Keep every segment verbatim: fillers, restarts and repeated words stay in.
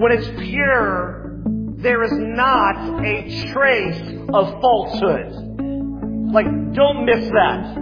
When it's pure, there is not a trace of falsehood. Like, don't miss that.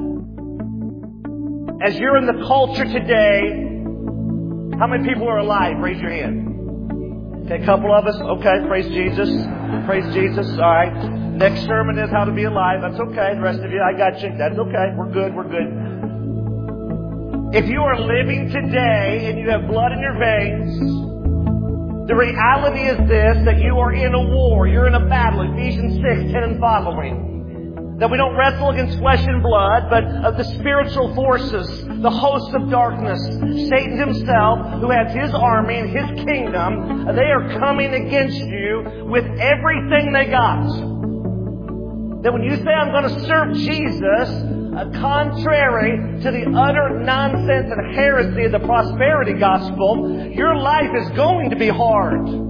As you're in the culture today, how many people are alive? Raise your hand. Okay, a couple of us. Okay, praise Jesus. Praise Jesus. All right. Next sermon is how to be alive. That's okay. The rest of you, I got you. That's okay. We're good. We're good. If you are living today and you have blood in your veins, the reality is this, that you are in a war. You're in a battle. Ephesians six, ten and following. That we don't wrestle against flesh and blood, but of the spiritual forces, the hosts of darkness. Satan himself, who has his army and his kingdom, they are coming against you with everything they got. That when you say, I'm going to serve Jesus, uh, contrary to the utter nonsense and heresy of the prosperity gospel, your life is going to be hard.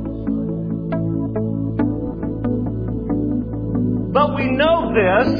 But we know this,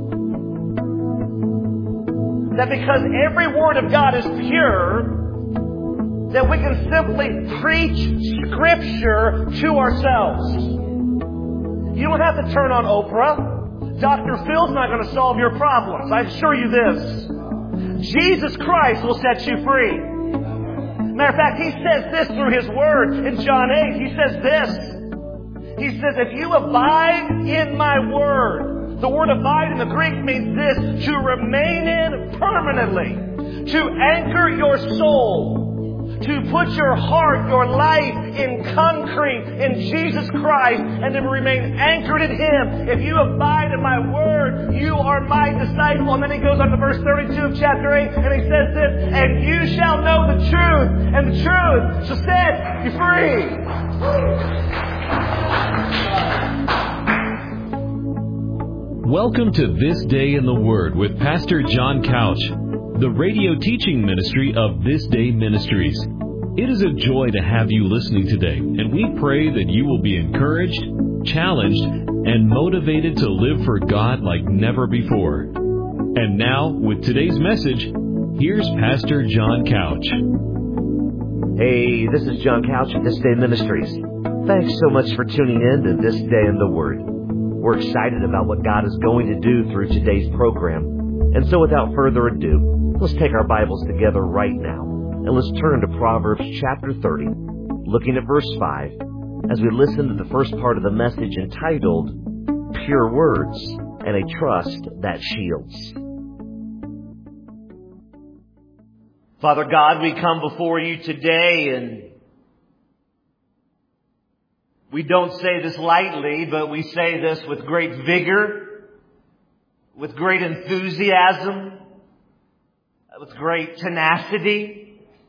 that because every word of God is pure, that we can simply preach Scripture to ourselves. You don't have to turn on Oprah. Doctor Phil's not going to solve your problems. I assure you this. Jesus Christ will set you free. Matter of fact, He says this through His Word in John eight. He says this. He says, if you abide in my word, the word abide in the Greek means this, to remain in permanently, to anchor your soul, to put your heart, your life in concrete in Jesus Christ and to remain anchored in Him. If you abide in my word, you are my disciple. And then he goes on to verse thirty-two of chapter eight and he says this, and you shall know the truth, and the truth shall set you free. Welcome to This Day in the Word with Pastor John Couch, the radio teaching ministry of This Day Ministries. It is a joy to have you listening today, and we pray that you will be encouraged, challenged, and motivated to live for God like never before. And now, with today's message, here's Pastor John Couch. Hey, this is John Couch of This Day Ministries. Thanks so much for tuning in to This Day in the Word. We're excited about what God is going to do through today's program. And so without further ado, let's take our Bibles together right now. And let's turn to Proverbs chapter thirty, looking at verse five, as we listen to the first part of the message entitled, Pure Words and a Trust That Shields. Father God, we come before you today, and we don't say this lightly, but we say this with great vigor, with great enthusiasm, with great tenacity.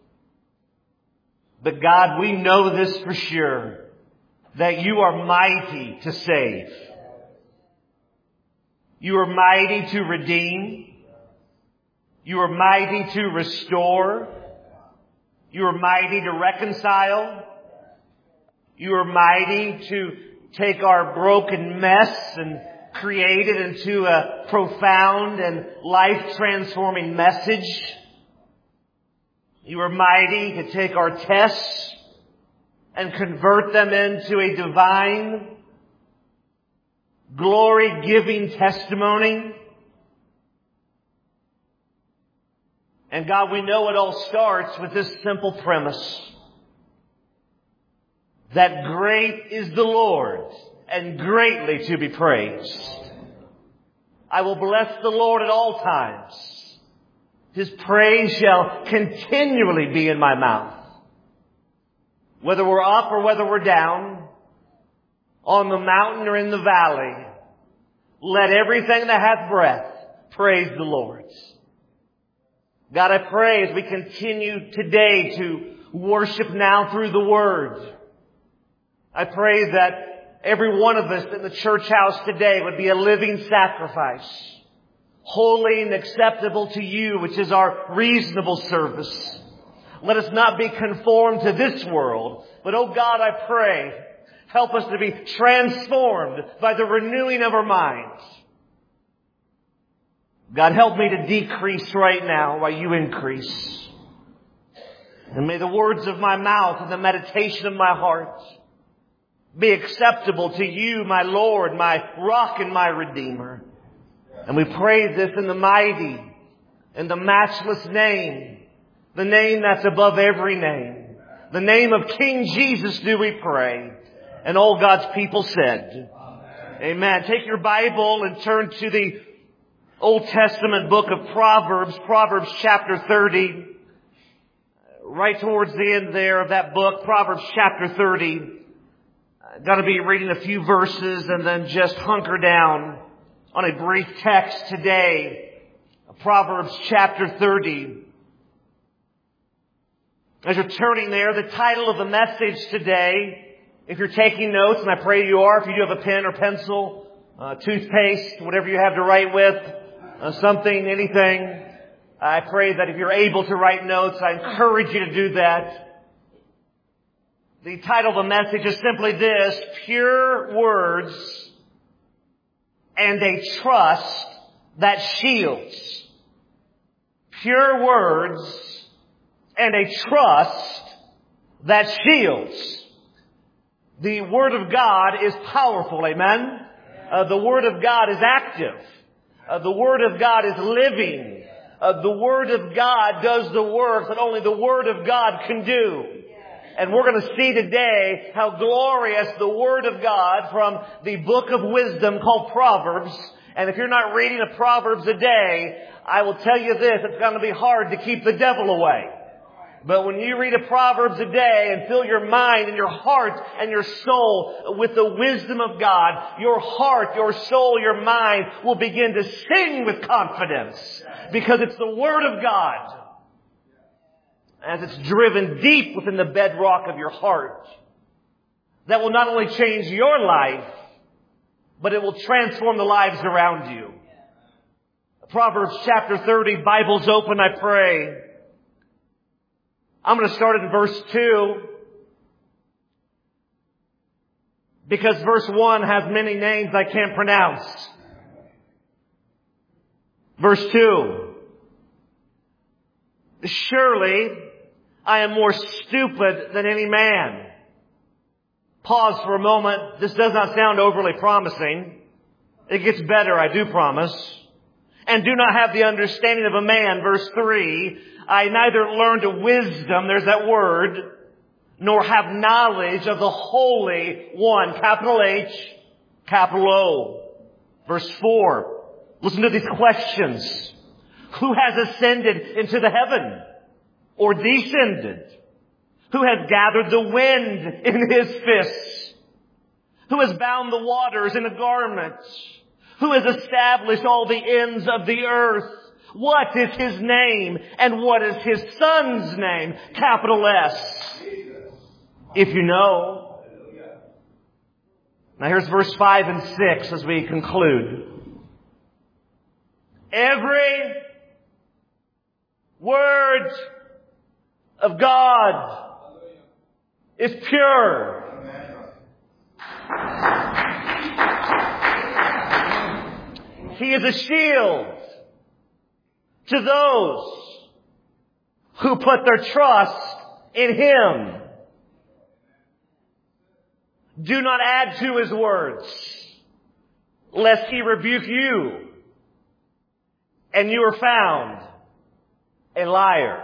But God, we know this for sure, that you are mighty to save. You are mighty to redeem. You are mighty to restore. You are mighty to reconcile. You are mighty to take our broken mess and create it into a profound and life-transforming message. You are mighty to take our tests and convert them into a divine, glory-giving testimony. And God, we know it all starts with this simple premise, that great is the Lord and greatly to be praised. I will bless the Lord at all times. His praise shall continually be in my mouth. Whether we're up or whether we're down, on the mountain or in the valley, let everything that hath breath praise the Lord. God, I pray as we continue today to worship now through the Word, I pray that every one of us in the church house today would be a living sacrifice, holy and acceptable to you, which is our reasonable service. Let us not be conformed to this world, but, oh God, I pray, help us to be transformed by the renewing of our minds. God, help me to decrease right now while you increase. And may the words of my mouth and the meditation of my heart be acceptable to you, my Lord, my rock and my Redeemer. And we pray this in the mighty and the matchless name, the name that's above every name. The name of King Jesus do we pray. And all God's people said, Amen. Take your Bible and turn to the Old Testament book of Proverbs, Proverbs chapter thirty. Right towards the end there of that book, Proverbs chapter thirty. I'm going to be reading a few verses and then just hunker down on a brief text today. Proverbs chapter thirty. As you're turning there, the title of the message today, if you're taking notes, and I pray you are, if you do have a pen or pencil, uh, toothpaste, whatever you have to write with, uh, something, anything, I pray that if you're able to write notes, I encourage you to do that. The title of the message is simply this: Pure Words and a Trust That Shields. Pure words and a trust that shields. The Word of God is powerful, amen? Uh, the Word of God is active. Uh, the Word of God is living. Uh, the Word of God does the work that only the Word of God can do. And we're going to see today how glorious the Word of God from the book of wisdom called Proverbs. And if you're not reading a Proverbs a day, I will tell you this, it's going to be hard to keep the devil away. But when you read a Proverbs a day and fill your mind and your heart and your soul with the wisdom of God, your heart, your soul, your mind will begin to sing with confidence because it's the Word of God. As it's driven deep within the bedrock of your heart, that will not only change your life, but it will transform the lives around you. Proverbs chapter thirty, Bible's open, I pray. I'm going to start in verse two, because verse one has many names I can't pronounce. Verse two. Surely I am more stupid than any man. Pause for a moment. This does not sound overly promising. It gets better, I do promise. And do not have the understanding of a man. Verse three. I neither learned wisdom, there's that word, nor have knowledge of the Holy One. Capital H, capital O. Verse four. Listen to these questions. Who has ascended into the heaven? Or descended? Who has gathered the wind in his fists? Who has bound the waters in a garment? Who has established all the ends of the earth? What is his name? And what is his son's name? Capital S. If you know. Now here's verse five and six as we conclude. Every word of God is pure. He is a shield to those who put their trust in Him. Do not add to His words, lest He rebuke you, and you are found a liar.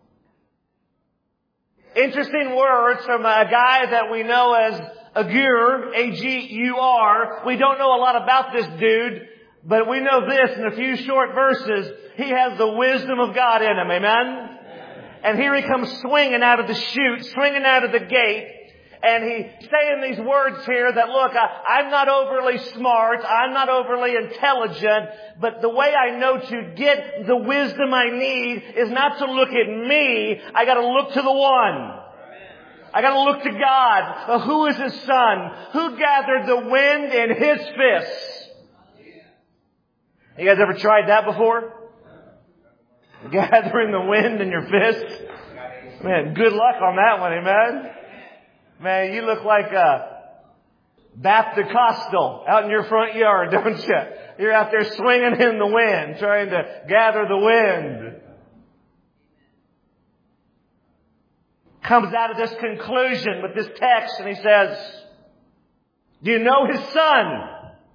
Interesting words from a guy that we know as Agur, A G U R. We don't know a lot about this dude, but we know this in a few short verses. He has the wisdom of God in him, amen? And here he comes swinging out of the chute, swinging out of the gate. And he's saying these words here that, look, I, I'm not overly smart. I'm not overly intelligent. But the way I know to get the wisdom I need is not to look at me. I got to look to the One. I got to look to God. Well, who is His Son? Who gathered the wind in His fists? You guys ever tried that before? Gathering the wind in your fists? Man, good luck on that one, amen? Man, you look like a Baptist Costal out in your front yard, don't you? You're out there swinging in the wind, trying to gather the wind. comes out of this conclusion with this text, and he says, do you know his son?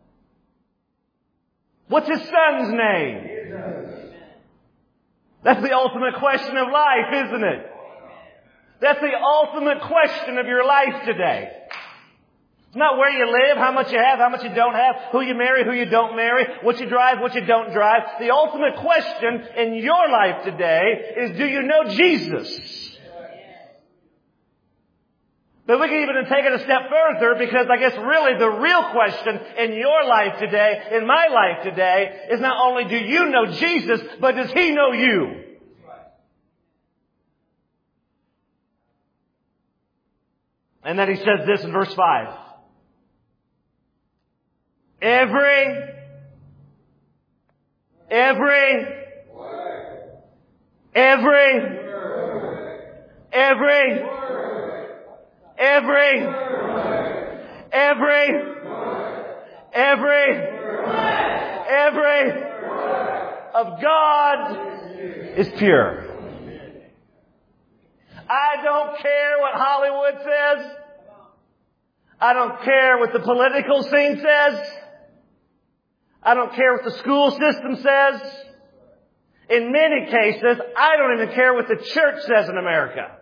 What's his son's name? That's the ultimate question of life, isn't it? That's the ultimate question of your life today. It's not where you live, how much you have, how much you don't have, who you marry, who you don't marry, what you drive, what you don't drive. The ultimate question in your life today is, do you know Jesus? But we can even take it a step further, because I guess really the real question in your life today, in my life today, is not only do you know Jesus, but does He know you? And then he says this in verse five. Every, every, every, every, every, every, every, every of God is pure. I don't care what Hollywood says. I don't care what the political scene says. I don't care what the school system says. In many cases, I don't even care what the church says in America.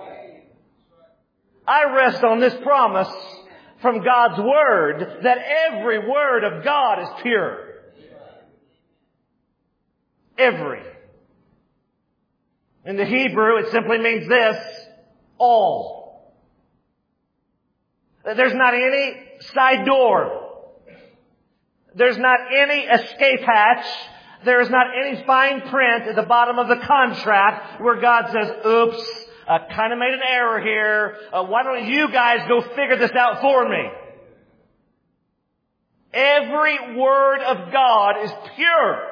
I rest on this promise from God's Word that every word of God is pure. Every. In the Hebrew, it simply means this: all. There's not any side door. There's not any escape hatch. There is not any fine print at the bottom of the contract where God says, oops, I kind of made an error here. Uh, why don't you guys go figure this out for me? Every word of God is pure.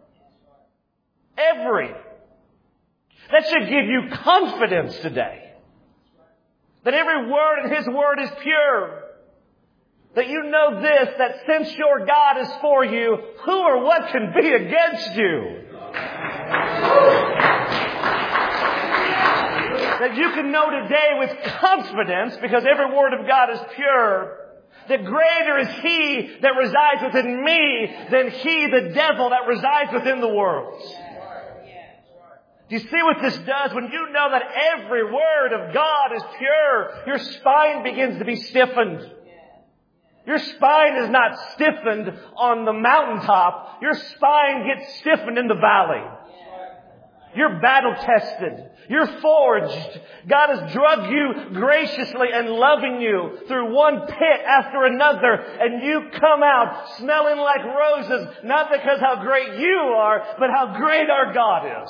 Every. That should give you confidence today. That every word in His Word is pure. That you know this, that since your God is for you, who or what can be against you? That you can know today with confidence, because every word of God is pure, that greater is He that resides within me than he, the devil, that resides within the world. Do you see what this does? When you know that every word of God is pure, your spine begins to be stiffened. Your spine is not stiffened on the mountaintop. Your spine gets stiffened in the valley. You're battle tested. You're forged. God has drugged you graciously and loving you through one pit after another. And you come out smelling like roses, not because how great you are, but how great our God is.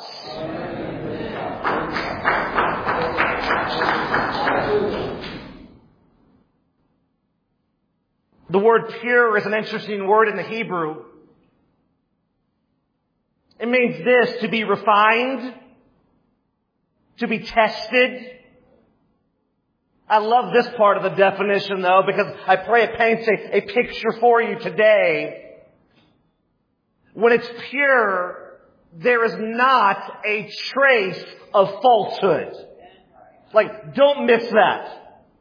The word pure is an interesting word in the Hebrew. It means this: to be refined, to be tested. I love this part of the definition, though, because I pray it paints a, a picture for you today. When it's pure, there is not a trace of falsehood. Like, don't miss that.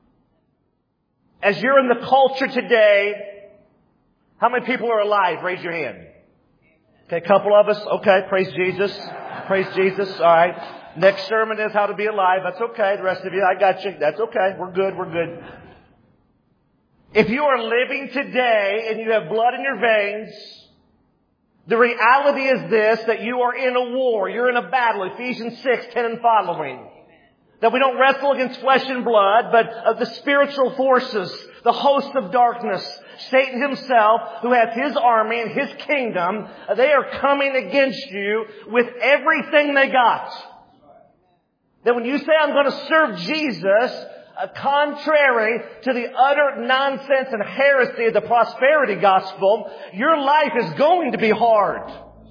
As you're in the culture today, how many people are alive? Raise your hand. Okay, a couple of us. Okay, praise Jesus. Praise Jesus. All right. Next sermon is how to be alive. That's okay. The rest of you, I got you. That's okay. We're good. We're good. If you are living today and you have blood in your veins, the reality is this, that you are in a war. You're in a battle. Ephesians six, ten and following. That we don't wrestle against flesh and blood, but of the spiritual forces, the host of darkness, Satan himself, who has his army and his kingdom. They are coming against you with everything they got. That when you say, I'm going to serve Jesus, uh, contrary to the utter nonsense and heresy of the prosperity gospel, your life is going to be hard.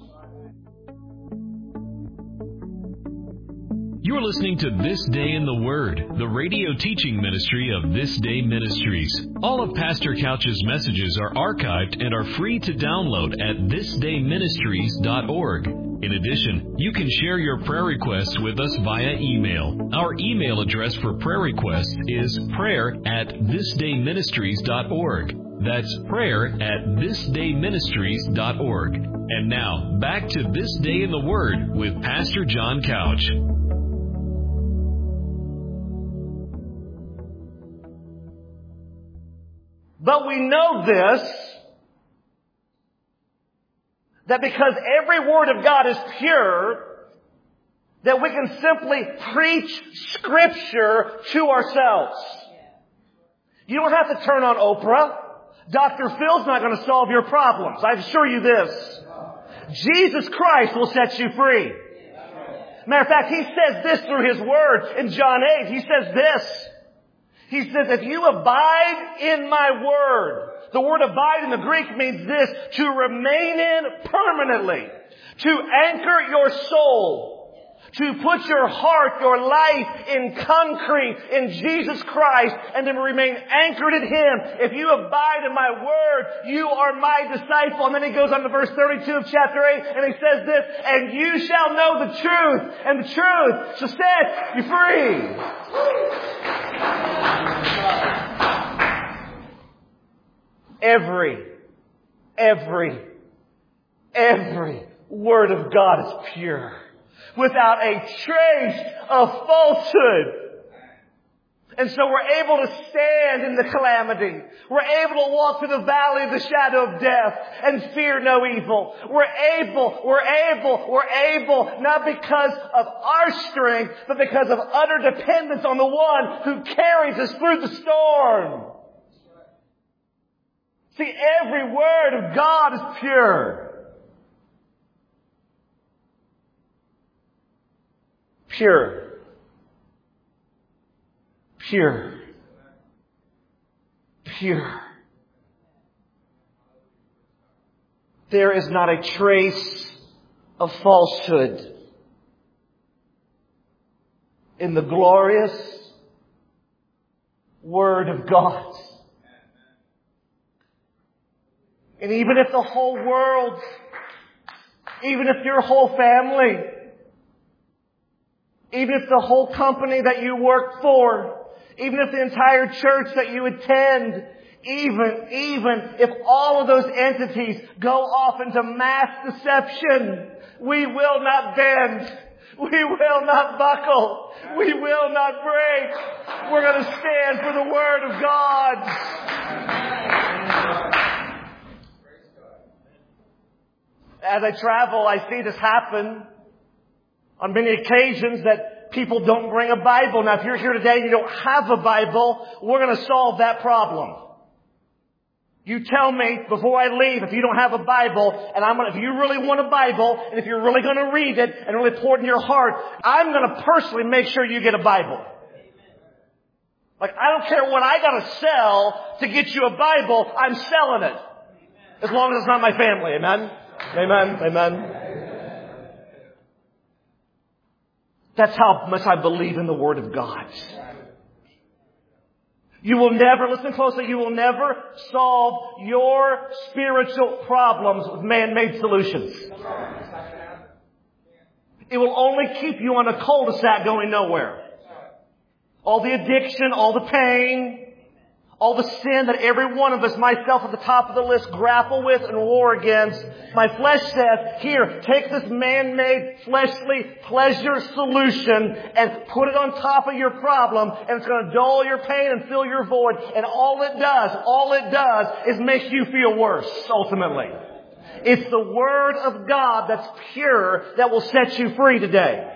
You're listening to This Day in the Word, the radio teaching ministry of This Day Ministries. All of Pastor Couch's messages are archived and are free to download at this day ministries dot org. In addition, you can share your prayer requests with us via email. Our email address for prayer requests is prayer at thisdayministries dot org. That's prayer at thisdayministries dot org. And now, back to This Day in the Word with Pastor John Couch. But we know this, that because every word of God is pure, that we can simply preach Scripture to ourselves. You don't have to turn on Oprah. Doctor Phil's not going to solve your problems. I assure you this. Jesus Christ will set you free. Matter of fact, He says this through His Word in John eight. He says this. He says, if you abide in my word, the word abide in the Greek means this, to remain in permanently, to anchor your soul, to put your heart, your life in concrete in Jesus Christ and to remain anchored in Him. If you abide in my word, you are my disciple. And then he goes on to verse thirty-two of chapter eight and he says this, and you shall know the truth, and the truth shall set you free. Every, every, every word of God is pure, without a trace of falsehood. And so we're able to stand in the calamity. We're able to walk through the valley of the shadow of death and fear no evil. We're able, we're able, we're able, not because of our strength, but because of utter dependence on the one who carries us through the storm. See, every word of God is pure. Pure. Pure. Pure. There is not a trace of falsehood in the glorious Word of God. And even if the whole world, even if your whole family, even if the whole company that you work for, even if the entire church that you attend, even, even if all of those entities go off into mass deception, we will not bend. We will not buckle. We will not break. We're going to stand for the Word of God. As I travel, I see this happen on many occasions, that people don't bring a Bible. Now, if you're here today and you don't have a Bible, we're going to solve that problem. You tell me before I leave if you don't have a Bible, and I'm going to, if you really want a Bible, and if you're really going to read it and really pour it in your heart, I'm going to personally make sure you get a Bible. Like, I don't care what I got to sell to get you a Bible, I'm selling it. As long as it's not my family. Amen? Amen? Amen? That's how much I believe in the Word of God. You will never, listen closely, you will never solve your spiritual problems with man-made solutions. It will only keep you on a cul-de-sac going nowhere. All the addiction, all the pain, all the sin that every one of us, myself at the top of the list, grapple with and war against. My flesh says, here, take this man-made, fleshly pleasure solution and put it on top of your problem, and it's going to dull your pain and fill your void. And all it does, all it does is make you feel worse, ultimately. It's the Word of God that's pure that will set you free today.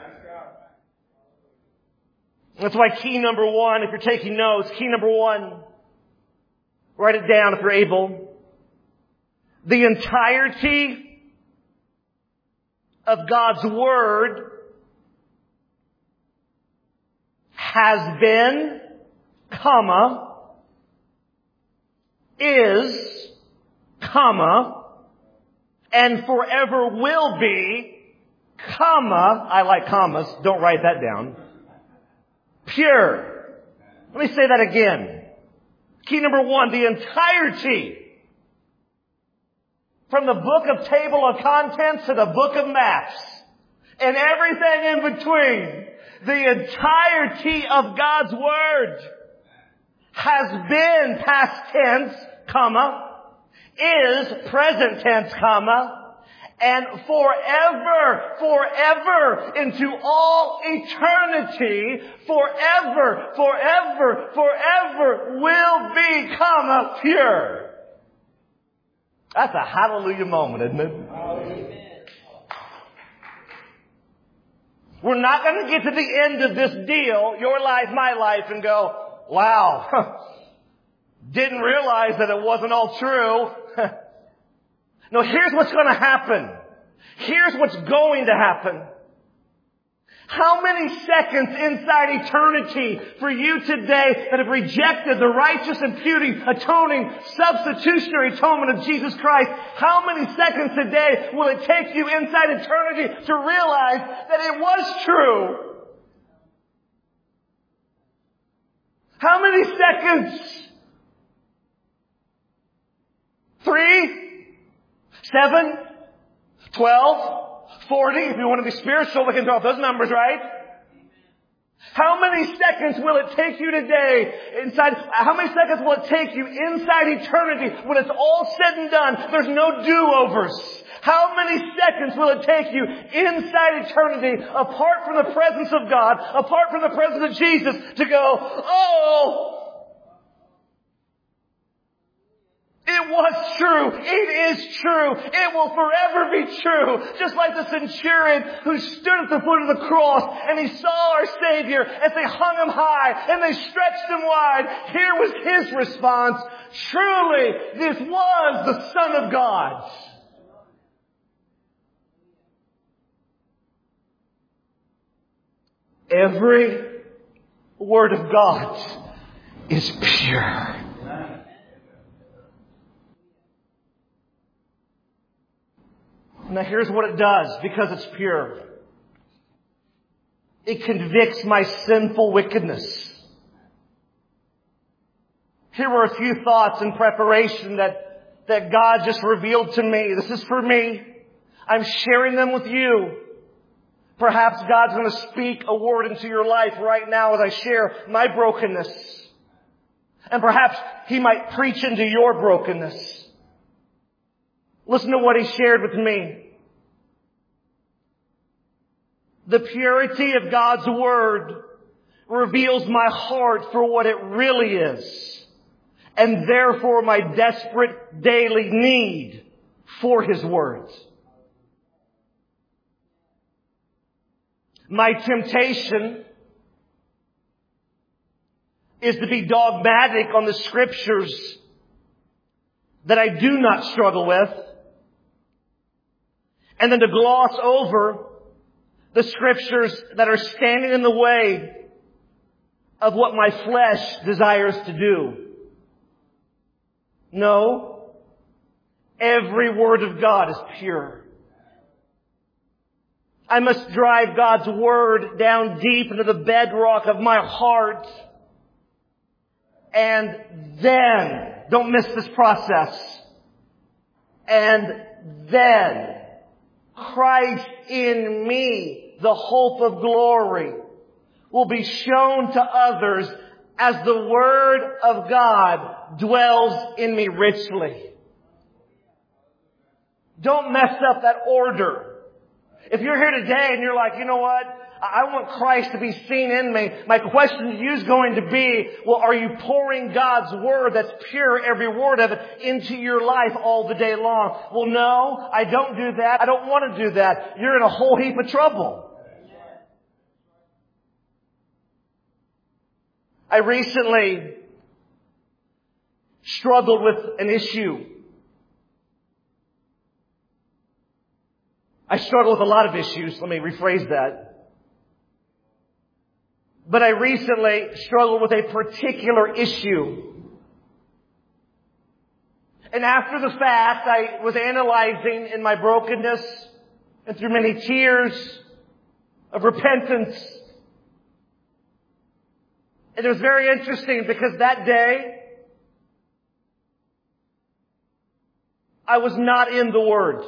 That's why key number one, if you're taking notes, key number one, write it down if you're able. The entirety of God's Word has been, comma, is, comma, and forever will be, comma, I like commas, don't write that down, pure. Let me say that again. Key number one, the entirety From the book of table of contents to the book of maps. And everything in between. The entirety of God's Word has been past tense, comma, is present tense, comma, and forever, forever, into all eternity, forever, forever, forever will be, comma, pure. That's a hallelujah moment, isn't it? Amen. We're not going to get to the end of this deal, your life, my life, and go, wow, didn't realize that it wasn't all true. No, here's what's going to happen. Here's what's going to happen. How many seconds inside eternity for you today that have rejected the righteous, imputing, atoning, substitutionary atonement of Jesus Christ? How many seconds today will it take you inside eternity to realize that it was true? How many seconds? Three? Seven? Twelve? Forty, if you want to be spiritual, we can throw out those numbers, right? How many seconds will it take you today inside, how many seconds will it take you inside eternity when it's all said and done? There's no do-overs. How many seconds will it take you inside eternity, apart from the presence of God, apart from the presence of Jesus, to go, oh, it was true. It is true. It will forever be true. Just like the centurion who stood at the foot of the cross and he saw our Savior as they hung him high and they stretched him wide. Here was his response. Truly, this was the Son of God. Every word of God is pure. Now here's what it does, because it's pure. It convicts my sinful wickedness. Here were a few thoughts in preparation that, that God just revealed to me. This is for me. I'm sharing them with you. Perhaps God's going to speak a word into your life right now as I share my brokenness. And perhaps He might preach into your brokenness. Listen to what He shared with me. The purity of God's Word reveals my heart for what it really is, and therefore my desperate daily need for His words. My temptation is to be dogmatic on the Scriptures that I do not struggle with, and then to gloss over the Scriptures that are standing in the way of what my flesh desires to do. No, every word of God is pure. I must drive God's Word down deep into the bedrock of my heart. And then, don't miss this process. And then, Christ in me, the hope of glory, will be shown to others as the Word of God dwells in me richly. Don't mess up that order. If you're here today and you're like, you know what? I want Christ to be seen in me. My question to you is going to be, well, are you pouring God's Word that's pure, every word of it, into your life all the day long? Well, no, I don't do that. I don't want to do that. You're in a whole heap of trouble. I recently struggled with an issue. I struggle with a lot of issues. Let me rephrase that. But I recently struggled with a particular issue. And after the fact, I was analyzing in my brokenness and through many tears of repentance. And it was very interesting because that day, I was not in the Word.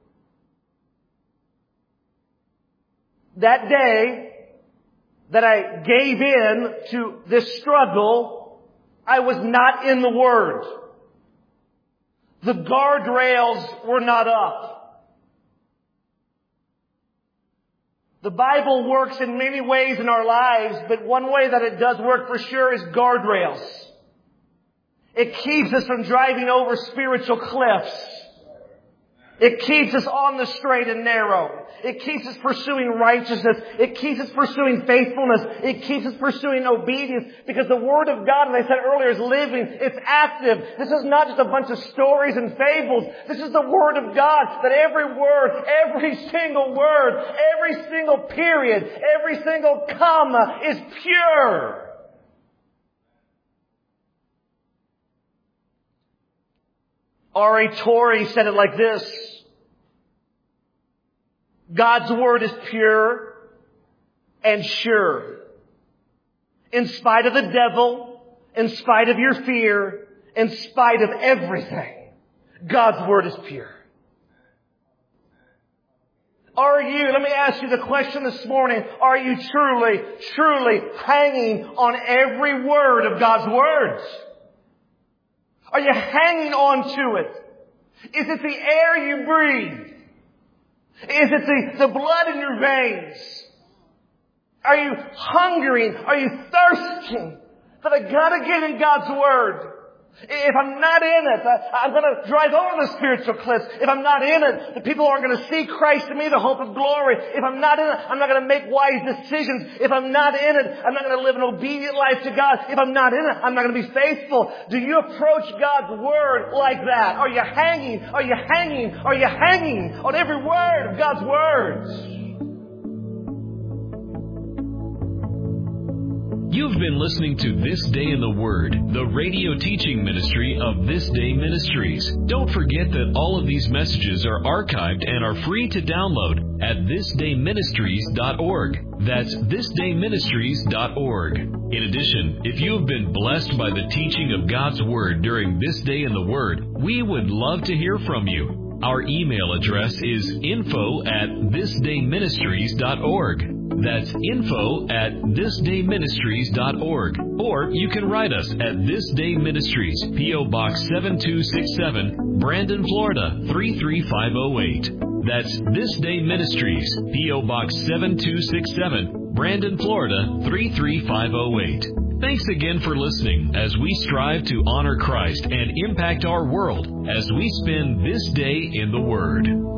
That day that I gave in to this struggle, I was not in the Word. The guardrails were not up. The Bible works in many ways in our lives, but one way that it does work for sure is guardrails. It keeps us from driving over spiritual cliffs. It keeps us on the straight and narrow. It keeps us pursuing righteousness. It keeps us pursuing faithfulness. It keeps us pursuing obedience, because the Word of God, as I said earlier, is living. It's active. This is not just a bunch of stories and fables. This is the Word of God, that every word, every single word, every single period, every single comma is pure. R A Torrey said it like this: God's Word is pure and sure. In spite of the devil, in spite of your fear, in spite of everything, God's Word is pure. Are you, let me ask you the question this morning, are you truly, truly hanging on every word of God's words? Are you hanging on to it? Is it the air you breathe? Is it the, the blood in your veins? Are you hungering? Are you thirsting? That I gotta get in God's Word. If I'm not in it, I, I'm gonna drive over the spiritual cliffs. If I'm not in it, the people aren't gonna see Christ in me, the hope of glory. If I'm not in it, I'm not gonna make wise decisions. If I'm not in it, I'm not gonna live an obedient life to God. If I'm not in it, I'm not gonna be faithful. Do you approach God's Word like that? Are you hanging? Are you hanging? Are you hanging on every word of God's words? You've been listening to This Day in the Word, the radio teaching ministry of This Day Ministries. Don't forget that all of these messages are archived and are free to download at this day ministries dot org. That's this day ministries dot org. In addition, if you have been blessed by the teaching of God's Word during This Day in the Word, we would love to hear from you. Our email address is info at this day ministries dot org. That's info at this day ministries dot org. Or you can write us at This Day Ministries, P O Box seven two six seven, Brandon, Florida three three five oh eight. That's This Day Ministries, P O Box seven two six seven, Brandon, Florida three three five oh eight. Thanks again for listening as we strive to honor Christ and impact our world as we spend this day in the Word.